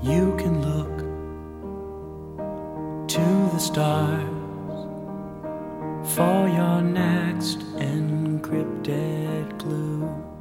You can look to the stars for your next encrypted clue.